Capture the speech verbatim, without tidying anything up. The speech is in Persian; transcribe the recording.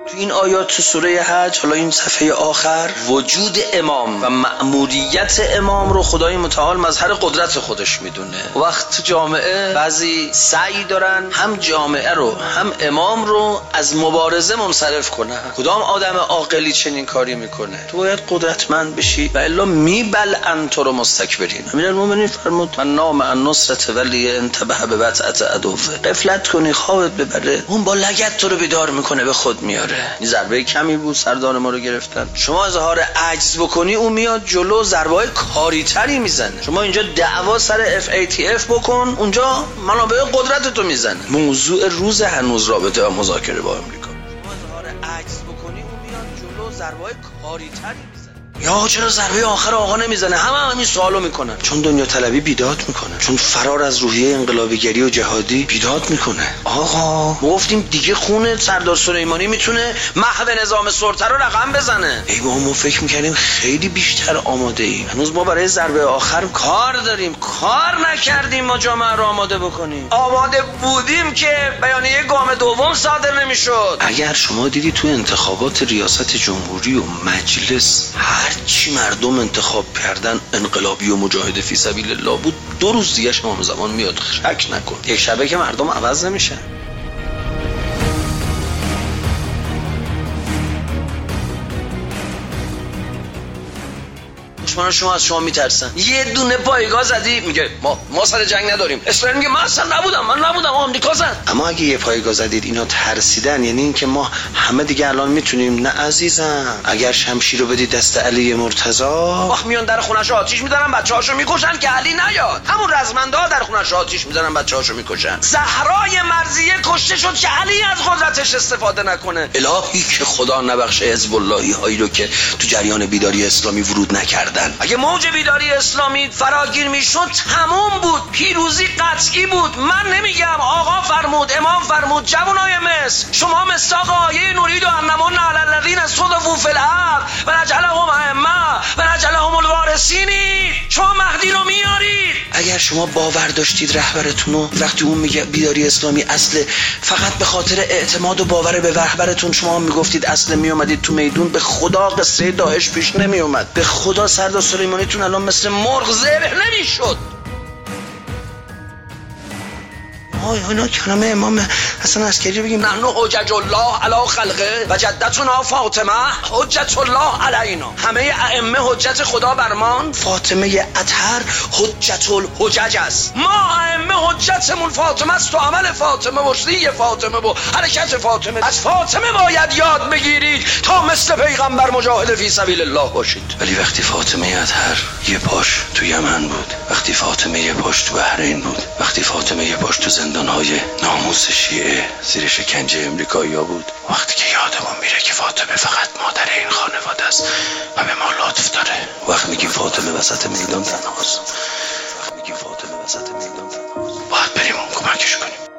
تو این آیات تو سوره حج، حالا این صفحه آخر، وجود امام و مأموریت امام رو خدای متعال مظهر قدرت خودش میدونه. وقت جامعه بعضی سعی دارن هم جامعه رو هم امام رو از مبارزه منصرف کنن. کدام آدم عاقلی چنین کاری میکنه؟ تو باید قدرتمند بشی و الا میبلعن تو رو مستکبرین. امیرالمومنین فرمود من نام عن نصرت ولی انتبه به وطأة عدوه. غفلت کنی خوابت ببره، اون با لگد تو رو بیدار میکنه به خود میاره. این ضربه کمی بود، سردان ما رو گرفتن. شما اظهار عجز بکنی اون میاد جلو، ضربه‌های کاری تری میزنه. شما اینجا دعوا سر اف ای تی اف بکن، اونجا منابع قدرت تو میزنه. موضوع روز هنوز رابطه و مذاکره با امریکا. شما اظهار عجز بکنی اون میاد جلو، ضربه‌های کاری تری میزنه. یا چرا ضربه آخر آقا نمیزنه؟ همه هم همین سوالو میکنن. چون دنیا طلبی بیداد میکنه، چون فرار از روحیه انقلابیگری و جهادی بیداد میکنه. آقا ما گفتیم دیگه خون سردار سلیمانی میتونه محو نظام سلطه رو رقم بزنه. ای بابا ما فکر میکنیم خیلی بیشتر آماده ایم. هنوز ما برای ضربه آخر کار داریم، کار نکردیم ما جامعه رو آماده بکنیم. آماده بودیم که بیانیه گام دوم صادر نمیشد. اگر شما دیدی تو انتخابات ریاست جمهوری و مجلس هر چی مردم انتخاب کردن انقلابی و مجاهد فی سبیل الله بود، دو روز دیگه امام زمان میاد، شک نکن. یک شبه که مردم عوض نمیشن. دشمنان شما از شما میترسن. یه دونه پایگاه زدی میگه ما ما سر جنگ نداریم. اسرائیل میگه من اصلا نبودم، من نبودم، آمریکا زد. اما اگه یه پایگاه زدید اینا ترسیدن، یعنی این که ما همه دیگه الان میتونیم. نه عزیزم، اگر شمشیر رو بدید دست علی مرتضی، وقت میان در خونش آتیش میزنن، بچه‌هاشو میکشن که علی نیاد. همون رزمنده در خونش آتیش میزنن، بچه‌هاشو میکشن. زهرای مرضیه کشته شد که علی از قدرتش استفاده نکنه. الهی که خدا نبخشه حزب اللهی هایی رو که تو جریان بیداری اسلامی ورود نکردن. اگه موج بیداری اسلامی فراگیر میشد تموم بود، پیروزی قطعی بود. من نمیگم، آقا فرمود، امام فرمود، جوانای مصر شما مصداق آیه نورید و انمون علی الذین استضعفوا فی الارض و نجعلهم ائمه و نجعلهم الوارثین. شما مهدی رو میارید. اگر شما باور داشتید رهبرتون رو، وقتی اون میگه بیداری اسلامی اصل، فقط به خاطر اعتماد و باور به رهبرتون شما میگفتید اصل، میومدید تو میدون، به خدا قصه داعش پیش نمیومد. به خدا سردار سلیمانیتون الان مثل مرغ ذبح نمیشد. آی اینا کلمه امام حسن عسکری بگیم نحن حجج الله علی خلقه و جدتنا فاطمه حجت الله علینا. همه ائمه حجت خدا برمان، فاطمه اطهر حجت الحجج است. ما ائمه حجتمون فاطمه است و عمل فاطمه و سی فاطمه و حرکت فاطمه. از فاطمه باید یاد بگیرید تا مثل پیغمبر مجاهد فی سبیل الله باشید. ولی وقتی فاطمه اطهر یه پاش تو یمن بود، وقتی فاطمه یه پاش تو بحرین بود، وقتی فاطمه یه پاش تو زندان‌های ناموس شیعه زیر شکنجه امریکایی‌ها بود، وقتی که یادمون میره که فاطمه فقط مادر این خانواده است و به ما لطف داره. وقت میگیم فاطمه وسط میدان تنهاست، وقت میگیم فاطمه وسط میدان تنهاست، باید بریم اون کمکش کنیم.